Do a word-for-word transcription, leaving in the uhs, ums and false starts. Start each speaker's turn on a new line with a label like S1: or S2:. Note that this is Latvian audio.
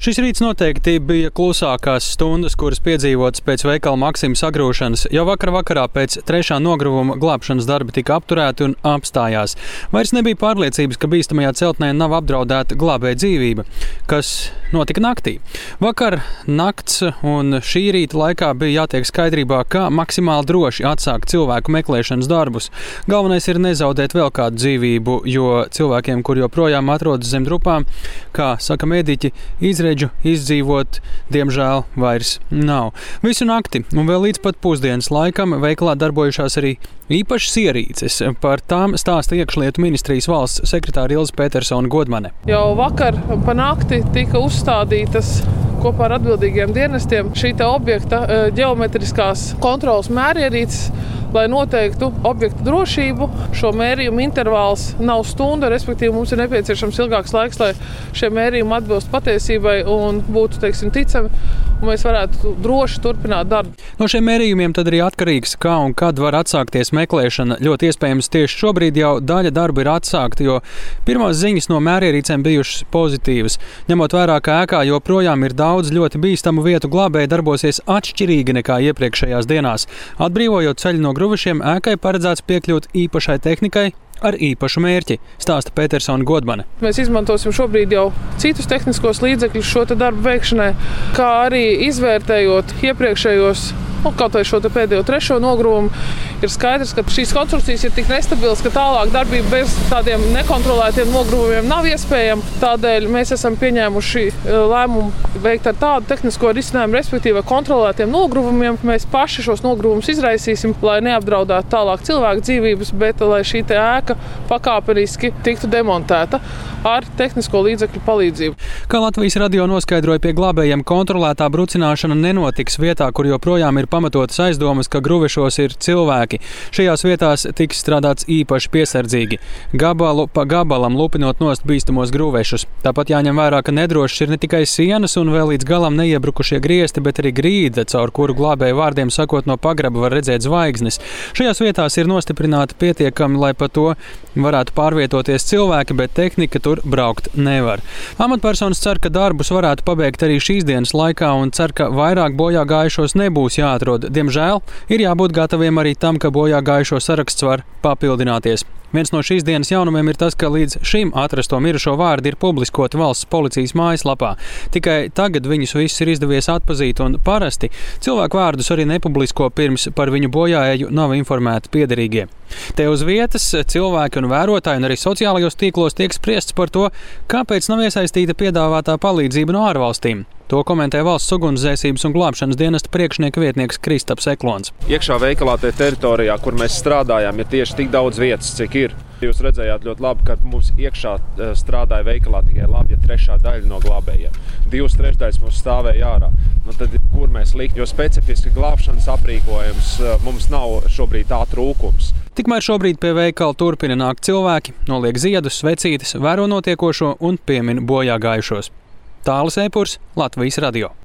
S1: Šis rīts noteikti bija klusākās stundas, kuras piedzīvotas pēc veikala Maksima sagrūšanas. Jau vakar vakarā pēc trešā nogruvuma glābšanas darbi tika apturēti un apstājās. Vairs nebija pārliecības, ka bīstamajā celtnē nav apdraudēta glābēja dzīvība, kas notika naktī. Vakar nakts un šī rīta laikā bija jātiek skaidrībā, kā maksimāli droši atsākt cilvēku meklēšanas darbus. Galvenais ir nezaudēt vēl kādu dzīvību, jo cilvēkiem, kur joprojām atrodas zem drupām, kā saka mediķi, izredzi izdzīvot, diemžēl, vairs nav. Visu nakti un vēl līdz pat pusdienas laikam veikalā darbojušās arī īpašas ierīces. Par tām stāsta iekšlietu ministrijas valsts sekretāra Ilze Petersona Godmane.
S2: Jau vakar pa nakti tika uzstādītas kopā ar atbildīgiem dienestiem šī te objekta ģeometriskās kontrolas mērierīces, lai noteiktu objektu drošību. Šo mērījumu intervāls nav stunda, respektīvi mums ir nepieciešams ilgāks laiks, lai šie mērījumi atbilst patiesībai un būtu, teiksim, ticami, un mēs varētu droši turpināt darbu.
S1: No šiem mērījumiem tad arī atkarīgs, kā un kad var atsākties meklēšana. Ļoti iespējams tieši šobrīd jau daļa darba ir atsākta, jo pirmās ziņas no mērierīcēm bijušas pozitīvas. Ņemot vērā, ka ēkā joprojām ir daudz ļoti bīstamu vietu, glābēji darbosies atšķirīgi nekā iepriekšējās dienās. Atbrīvojot ceļu no gruvišiem, ēkai paredzēts piekļūt īpašai tehnikai ar īpašu mērķi, stāsta Petersona Godmane.
S2: Mēs izmantosim šobrīd jau citus tehniskos līdzekļus šo te darbu veikšanai, kā arī izvērtējot iepriekšējos, nu, kaut vai šo te pēdējo trešo nogruvumu, ir skaidrs, ka šīs konstrukcijas ir tik nestabilas, ka tālāk darbība bez tādiem nekontrolētiem nogruvumiem nav iespējama. Tādēļ mēs esam pieņēmuši lēmumu veikt ar tādu tehnisko risinājumu, respektīvi ar kontrolētiem nogruvumiem. Mēs paši šos nogruvumus izraisīsim, lai neapdraudētu tālāk cilvēku dzīvības, bet lai šī te ēka pakāpeniski tiktu demontēta ar tehnisko līdzekļu palīdzību.
S1: Kā Latvijas radio noskaidroja, pie glābējiem kontrolētā brucināšana nenotiks vietā, kur joprojām ir pamatotas aizdomas, ka gruvešos ir cilvēki. Šajās vietās tiks strādāts īpaši piesardzīgi, gabalu pa gabalam lupinot nost bīstamos gruvešus. Tāpat jāņem vērā, ka nedrošas ir ne tikai sienas un vēl līdz galam neiebrukušie griesti, bet arī grīda, caur kuru glābēju vārdiem sakot no pagraba var redzēt zvaigznes. Šajās vietās ir nostiprināti pietiekami, lai pa to varētu pārvietoties cilvēki, bet tehnika tur braukt nevar. Amatpersonas cer, ka darbus varētu pabeigt arī šīs dienas laikā un cer, ka vairāk bojā gājušos nebūs jāatrod. Diemžēl ir jābūt gataviem arī tam, ka bojā gājušo saraksts var papildināties. Viens no šīs dienas jaunumiem ir tas, ka līdz šim atrasto mirušo vārdi ir publiskoti valsts policijas mājaslapā. Tikai tagad viņus visus ir izdevies atpazīt un parasti cilvēku vārdus arī nepublisko pirms par viņu bojāēju nav informēti piederīgie. Te uz vietas cilvēki un vērotāji un arī sociālajos tīklos tiek spriests par to, kāpēc nav iesaistīta piedāvātā palīdzība no ārvalstīm. To komentē valsts ugunsdzēsības un glābšanas dienesta priekšnieka vietnieks Kristaps Eklons.
S3: Iekšā veikalā te teritorijā, kur mēs strādājām, ir tieši tik daudz vietas, cik ir. Jūs redzējāt ļoti labi, ka mums iekšā strādāja veikalā tikai labi, ja trešā daļa no glābējiem. Divas trešdaļas mums stāvēja ārā. Nu tad, kur mēs likt, jo specifiski glābšanas aprīkojums mums nav šobrīd tā trūkums.
S1: Tikmēr šobrīd pie veikala turpina nākt cilvēki, noliek ziedus, svecītes, vēro notiekošo un piemin bojā gājušos. Tālis Epurs, Latvijas radio.